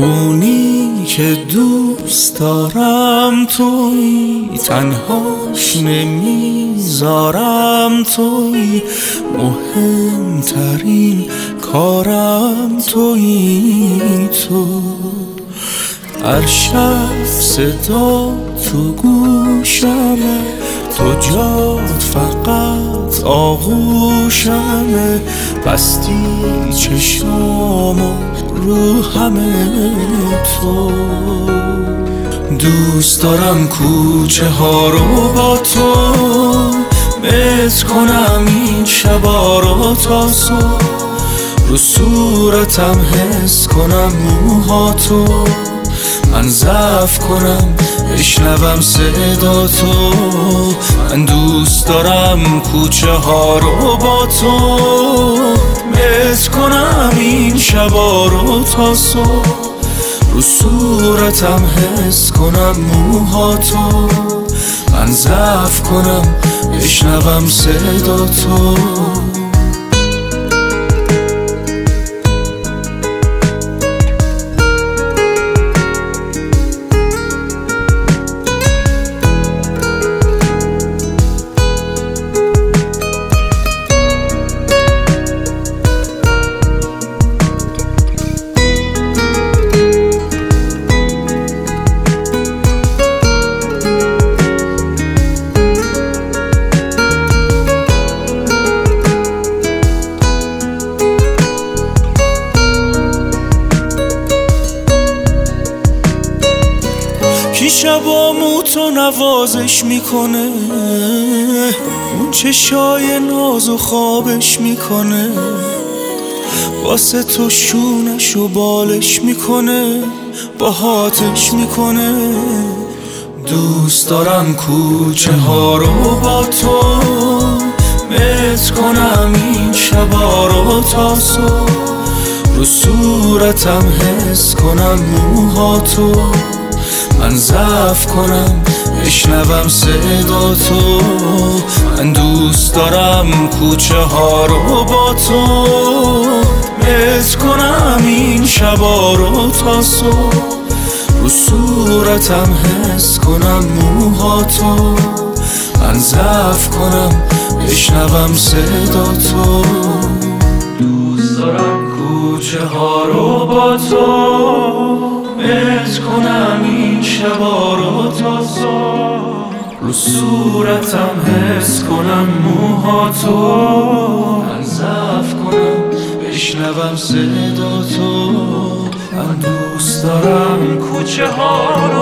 اونی که دوست دارم تویی، تنهاش نمیذارم تویی، مهمترین کارم تویی تو. هر شب صدا تو گوشمه، تو جات فقط آغوشمه، بستی چشامو رو همه تو. دوست دارم کوچه ها رو با تو مت کنم، این شبا رو تا صبح، رو صورتم حس کنم موهاتو، من ضعف کنم بشنوم صدا تو. من دوست دارم کوچه ها رو با تو مت کنم، این شبا رو تا صبح، رو صورتم حس کنم موهاتو، من ضعف کنم بشنوم صدا تو. کی شبامو تو نوازش میکنه، اون چشای ناز و خوابش میکنه، واسه تو شونش و بالش میکنه، باهاتش میکنه. دوست دارم کوچه ها رو با تو مت کنم، این شبا رو تا صبح، رو صورتم حس کنم موهاتو، من ضعف کنم بشنوم صدا تو. من دوست دارم کوچه ها رو با تو مت کنم، این شبا رو تا صبح، رو صورتم حس کنم موهاتو، من ضعف کنم بشنوم صدا تو. دوست دارم کوچه ها رو با تو مت کنم، این شبا رو تا صبح، رو صورتم حس کنم موهاتو، من ضعف کنم بشنوم صدا تو. من دوست دارم کوچه ها رو